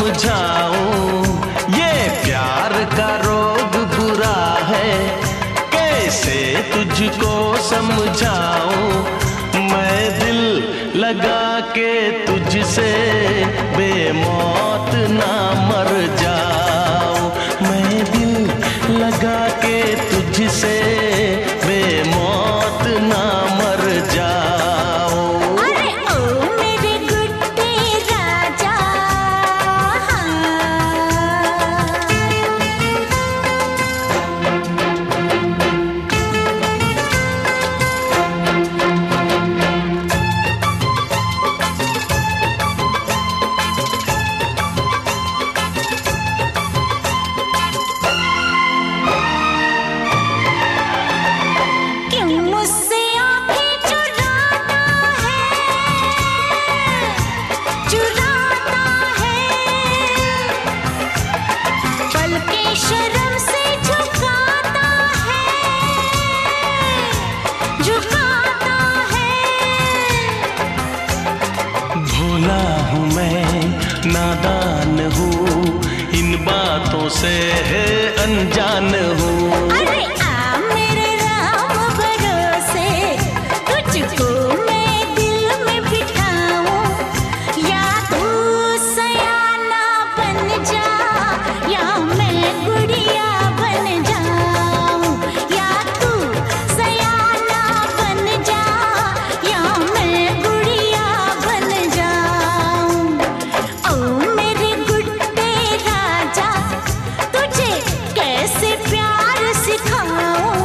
समझाऊं, ये प्यार का रोग बुरा है, कैसे तुझको समझाऊं। मैं दिल लगा के तुझसे बेमौत ना मर जाऊं, मैं दिल लगा के तुझसे बेमौत ना मर जाऊं। अरे ओ मेरे गुड्डे राजा, क्यों मुझसे आंखें चुराता है, पलकें शर्म से झुकाता है। भोला हूँ मैं, नादान हूँ, इन बातों से अनजान हूँ। अरे आ मेरे राम भरोसे, तुझको मैं दिल में बिठाऊं, या तू सयाना बन जा, या मैं गुड़िया बन जाऊं, या तू सयाना बन जा, या मैं गुड़िया बन जाऊं। ओ मेरे गुड्डे राजा, तुझे कैसे प्यार सिखाऊं।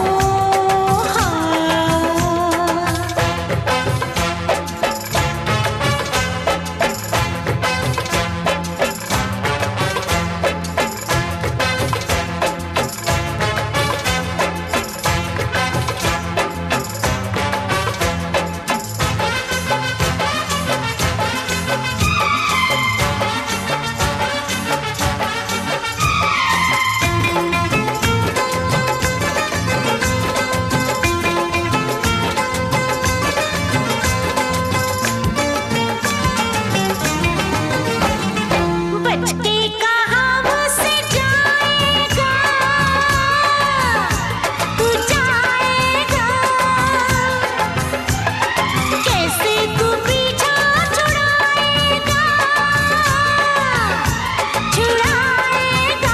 बच के कहाँ मुझसे जाएगा, तू जाएगा, कैसे तू पीछा छुड़ाएगा, छुड़ाएगा।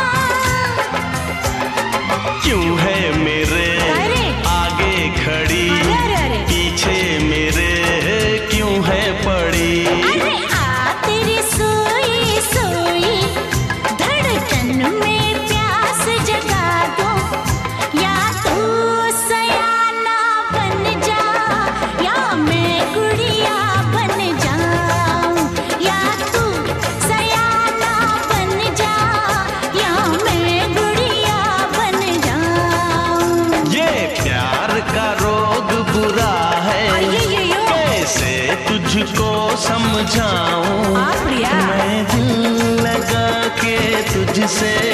क्यों है मेरे अरे! आगे खड़ी, अरे! पीछे मेरे क्यों है पड़ी। अरे आ तेरी सोई सोई धड़कन में प्यास जगा दो, या तू सयाना बन जा, या मैं गुड़िया बन जाऊं, या तू सयाना बन जा, या मैं गुड़िया बन जाऊं। ये प्यार का रोग बुरा है, अय्यो। कैसे तुझको समझाऊं। आ प्रिया। मैं दिल लगा के तुझसे